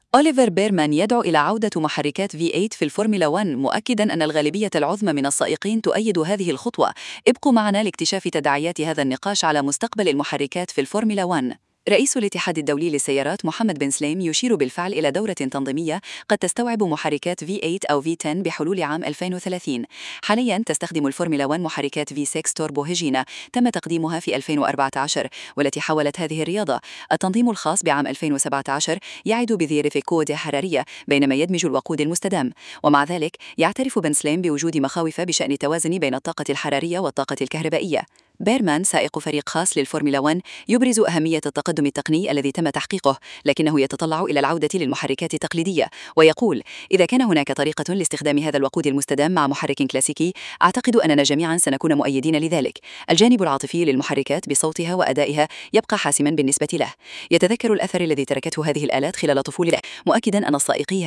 أوليفر بيرمان يدعو إلى عودة محركات V8 في الفورمولا 1 مؤكداً أن الغالبية العظمى من السائقين تؤيد هذه الخطوة. ابقوا معنا لاكتشاف تداعيات هذا النقاش على مستقبل المحركات في الفورمولا 1. رئيس الاتحاد الدولي للسيارات محمد بن سليم يشير بالفعل إلى دورة تنظيمية قد تستوعب محركات V8 أو V10 بحلول عام 2030. حالياً تستخدم الفورمولا 1 محركات V6 توربو هيجينا تم تقديمها في 2014 والتي حولت هذه الرياضة. التنظيم الخاص بعام 2017 يعد بذير كود حرارية بينما يدمج الوقود المستدام. ومع ذلك يعترف بن سليم بوجود مخاوف بشأن التوازن بين الطاقة الحرارية والطاقة الكهربائية. بيرمان سائق فريق خاص للفورمولا 1 يبرز أهمية التقدم التقني الذي تم تحقيقه، لكنه يتطلع إلى العودة للمحركات التقليدية. ويقول: إذا كان هناك طريقة لاستخدام هذا الوقود المستدام مع محرك كلاسيكي، أعتقد أننا جميعا سنكون مؤيدين لذلك. الجانب العاطفي للمحركات بصوتها وأدائها يبقى حاسما بالنسبة له. يتذكر الأثر الذي تركته هذه الآلات خلال طفولته، مؤكدا أن السائقين